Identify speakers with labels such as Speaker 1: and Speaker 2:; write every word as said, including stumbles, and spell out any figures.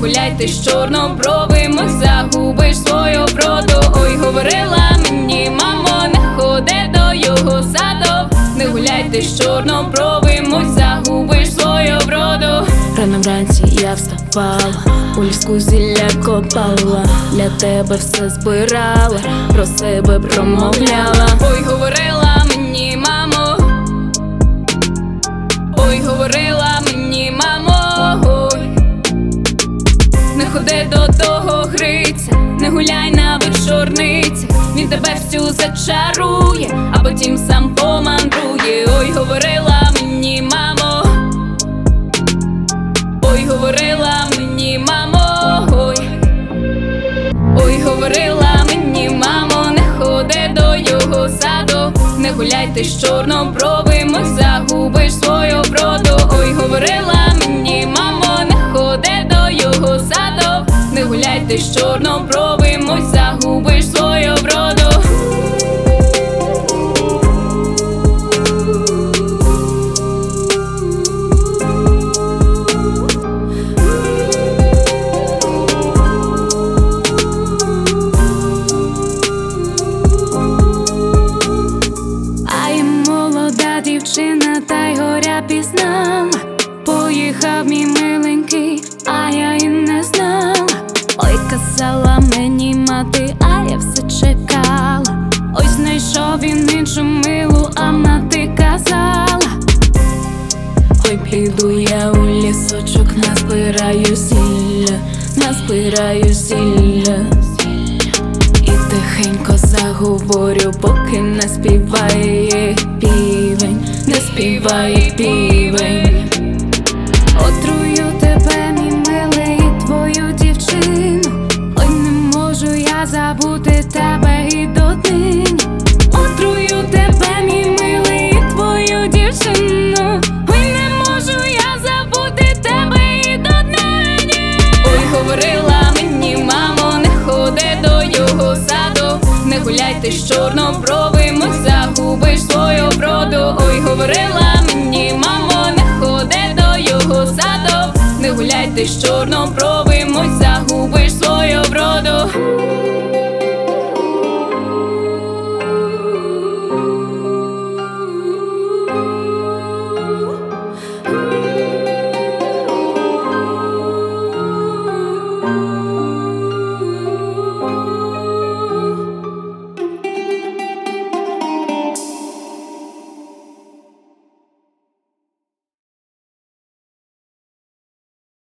Speaker 1: гуляйте з чорнобровим, ой, загубиш свою вроду. Ой, говорила мені, мамо, не ходи до його саду. Не гуляйте з чорнобровим, ой, загубиш свою вроду.
Speaker 2: Рано вранці я вставала, у ліску зілля копала, для тебе все збирала, про себе промовляла.
Speaker 1: Ой, говорила мені, мамо, ой, говорила мені, мамо, ой, не ходи до того гриця, не гуляй на вечорниці, він тебе всю зачарує, а потім сам помандрує. Ой, говорила мені, мамо, ой, говорила мені, мамо, ой, ой, говорила мені, мамо, не ходи до його саду. Не гуляйте з чорнобровим, ой, загубиш свою вроду. Ой, говорила мені, мамо, не ходи до його саду. Не гуляйте з чорнобровим, ой, загубиш свою вроду.
Speaker 2: Дівчина, та й горя пізнала, поїхав мій миленький, а я й не знала. Ой, казала мені мати, а я все чекала. Ой, знайшов він іншу милу, а мати казала: ой, піду я у лісочок, назбираю зілля, назбираю зілля. І тихенько заговорю, поки не співає півень, не співає півень. Отрую тебе, мій милий, твою дівчину. Ой, не можу я забути тебе і доднині. Отрую тебе, мій милий, твою дівчину. Ой, не можу я забути тебе і доднині.
Speaker 1: Ой, говорила мені, мамо, не ходи до його саду. Не гуляйте з чорнобровим, ой, загубиш свою вроду. Ой, говорила мені, мамо, не ходи до його саду. Не гуляйте з чорнобровим, ой, загубиш